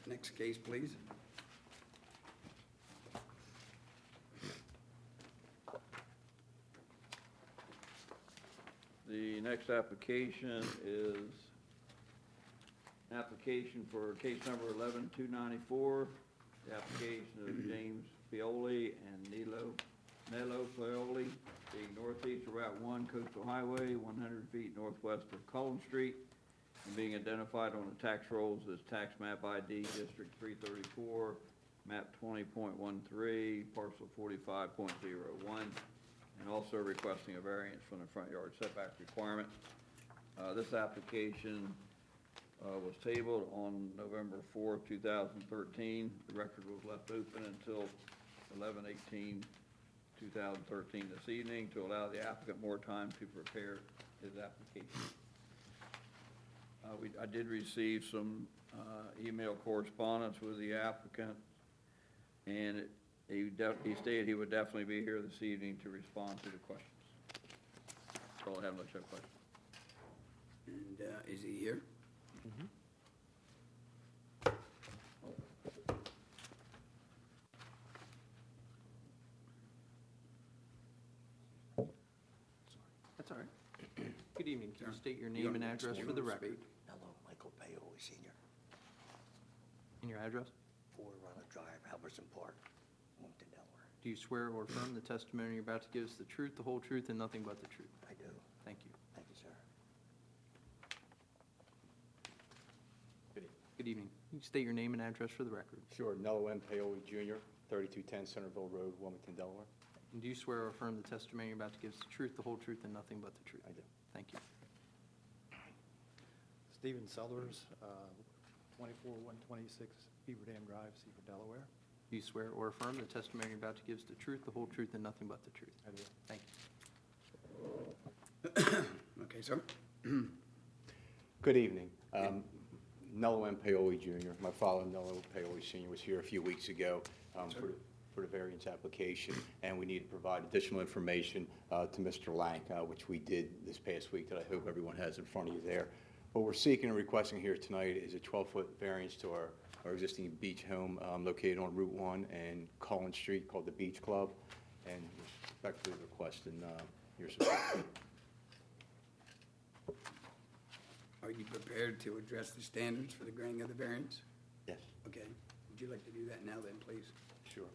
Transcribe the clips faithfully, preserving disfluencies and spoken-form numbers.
Next case, please. The next application is application for case number eleven two ninety-four. The application of James Pioli and Nilo, Nello Pioli, being northeast of Route one Coastal Highway, one hundred feet northwest of Cullen Street, and being identified on the tax rolls as tax map I D District three thirty-four, map twenty point one three, parcel forty-five point zero one, and also requesting a variance from the front yard setback requirement. Uh, this application uh, was tabled on November fourth, two thousand thirteen. The record was left open until eleven eighteen two thousand thirteen this evening to allow the applicant more time to prepare his application. Uh, we, I did receive some uh, email correspondence with the applicant, and it, he, def- he stated he would definitely be here this evening to respond to the questions. So I'll have no other questions. And uh, is he here? Mm-hmm. That's all right. Good evening. Can you Sure. state your You name don't and have to address speak. for the record? Hello, Michael Paoli, Senior, And your address? four Runner Drive, Halverson Park, Wilmington, Delaware. Do you swear or affirm the testimony you're about to give is the truth, the whole truth, and nothing but the truth? I do. Thank you. Thank you, sir. Good evening. Can you state your name and address for the record? Sure. Nello M. Paoli, Junior, thirty-two ten Centerville Road, Wilmington, Delaware. And do you swear or affirm the testimony you're about to give is the truth, the whole truth, and nothing but the truth? I do. Thank you. Stephen Sellers, uh, twenty-four one twenty-six Beaver Dam Drive, Seaford, Delaware. Do you swear or affirm the testimony you're about to give is the truth, the whole truth, and nothing but the truth? I do. Thank you. Okay, sir. Good evening. Um, Nello M. Paoli, Junior My father, Nello Paoli, Senior, was here a few weeks ago um, for, the, for the variance application, and we need to provide additional information uh, to Mister Lank, uh, which we did this past week that I hope everyone has in front of you there. What we're seeking and requesting here tonight is a twelve-foot variance to our, our existing beach home um, located on Route one and Cullen Street called the Beach Club, and respectfully requesting uh, your support. Are you prepared to address the standards for the granting of the variance? Yes. Okay. Would you like to do that now then, please? Sure.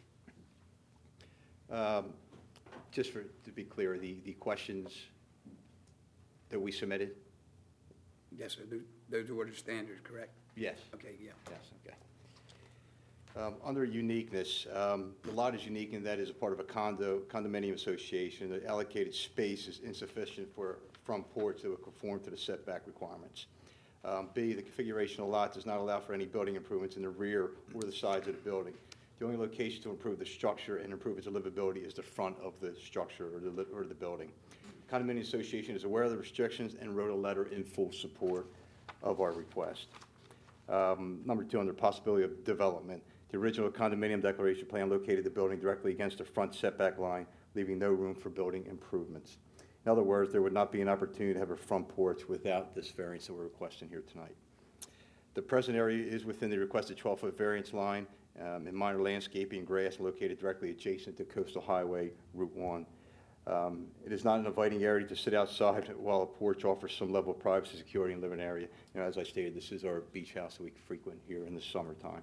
Um, Just for, to be clear, the, the questions that we submitted? Yes, sir. Those- Those are the standards, correct? Yes. Okay, yeah. Yes, okay. Um, Under uniqueness, um, the lot is unique in that it is a part of a condo, condominium association. The allocated space is insufficient for front porch that would conform to the setback requirements. Um, B, the configuration of the lot does not allow for any building improvements in the rear or the sides of the building. The only location to improve the structure and improve its livability is the front of the structure or the, li- or the building. Condominium Association is aware of the restrictions and wrote a letter in full support of our request. Um, Number two, under possibility of development, the original condominium declaration plan located the building directly against the front setback line, leaving no room for building improvements. In other words, there would not be an opportunity to have a front porch without this variance that we're requesting here tonight. The present area is within the requested twelve-foot variance line, um, and minor landscaping and grass located directly adjacent to Coastal Highway Route one. Um, It is not an inviting area to sit outside while a porch offers some level of privacy, security, and living area. You know, as I stated, this is our beach house that we frequent here in the summertime.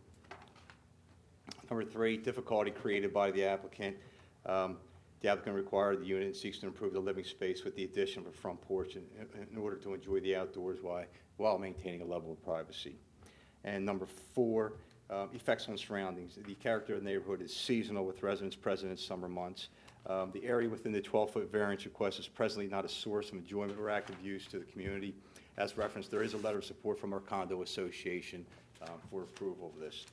Number three, difficulty created by the applicant. Um, The applicant required the unit and seeks to improve the living space with the addition of a front porch in, in order to enjoy the outdoors while, while maintaining a level of privacy. And number four, um, effects on surroundings. The character of the neighborhood is seasonal with residents present in summer months. Um, the area within the twelve-foot variance request is presently not a source of enjoyment or active use to the community. As referenced, there is a letter of support from our condo association uh, for approval of this.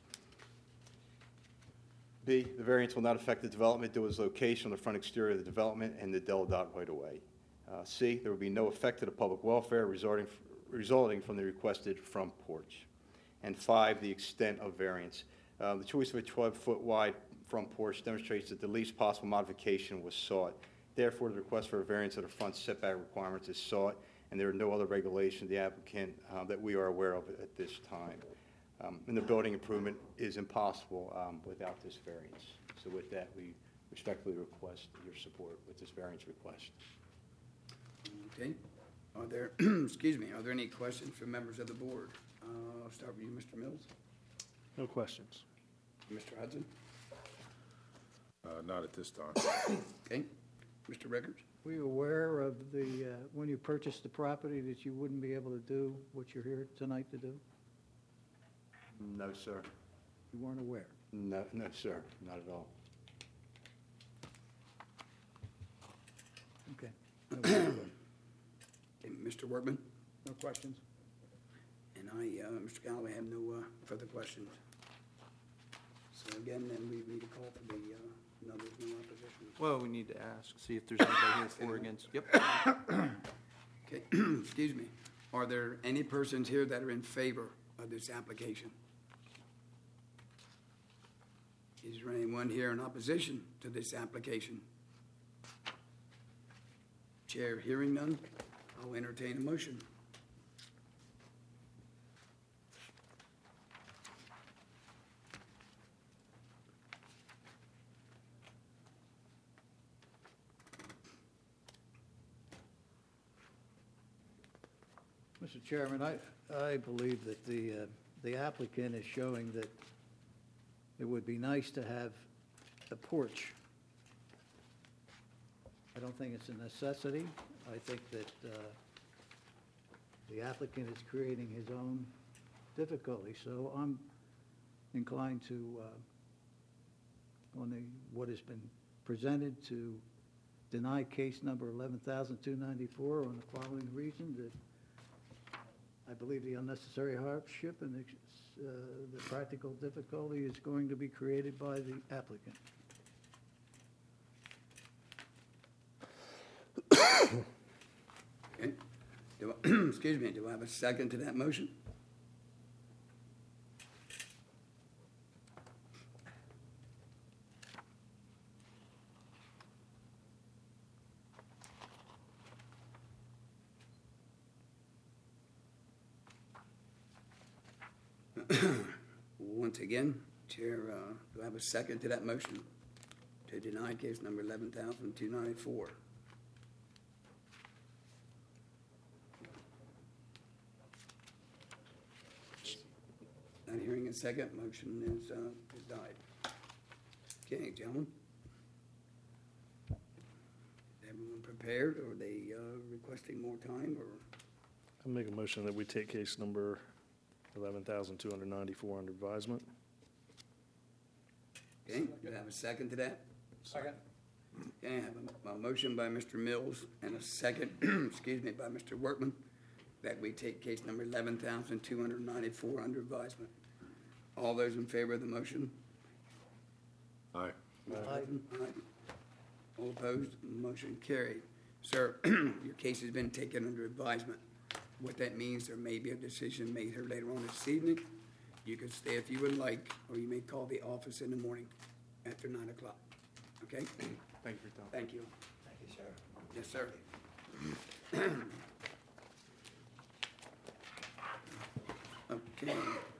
B, the variance will not affect the development due to its location on the front exterior of the development and the Del Dot right-of-way. Uh, C, there will be no effect to the public welfare resulting, resulting from the requested front porch. And five, the extent of variance. Uh, the choice of a twelve-foot wide front porch demonstrates that the least possible modification was sought. Therefore, the request for a variance of the front setback requirements is sought, and there are no other regulations of the applicant uh, that we are aware of at this time. Um, And the building improvement is impossible um, without this variance. So with that, we respectfully request your support with this variance request. Okay. Are there, excuse me, are there any questions from members of the board? Uh, I'll start with you, Mister Mills. No questions. Mister Hudson? Uh, Not at this time. Okay. Mister Rickards? Were you aware of the, uh, when you purchased the property, that you wouldn't be able to do what you're here tonight to do? No, sir. You weren't aware? No, no, sir, not at all. Okay. Okay, Mister Workman? No questions? And I, uh, Mister Galloway, have no uh, further questions. So again, then we need a call for the, uh, no, there's no opposition. Well, we need to ask, see if there's anybody here for or against. Yep. Okay, excuse me. Are there any persons here that are in favor of this application? Is there anyone here in opposition to this application? Chair hearing none, I'll entertain a motion. Mister Chairman, I, I believe that the, uh, the applicant is showing that it would be nice to have a porch. I don't think it's a necessity. I think that uh, the applicant is creating his own difficulty, so I'm inclined to, uh, on the, what has been presented, to deny case number eleven thousand two ninety-four on the following reason, that I believe the unnecessary hardship and the, uh, the practical difficulty is going to be created by the applicant. Okay. Do I, excuse me, do I have a second to that motion? Once again, Chair, uh, do I have a second to that motion to deny case number eleven thousand two ninety-four? Not hearing a second, motion is, uh, is died. Okay, gentlemen. Is everyone prepared, or are they, uh, requesting more time, or? I make a motion that we take case number eleven thousand two hundred ninety-four under advisement. Okay, do I have a second to that? Second. Okay, I have a, a motion by Mister Mills and a second, excuse me, by Mister Workman, that we take case number eleven thousand two hundred ninety-four under advisement. All those in favor of the motion? Aye. Aye. All opposed? Motion carried. Sir, your case has been taken under advisement. What that means, there may be a decision made here later on this evening. You can stay if you would like, or you may call the office in the morning after nine o'clock. Okay? Thank you for your time. Thank you. Thank you, sir. Yes, sir. Okay.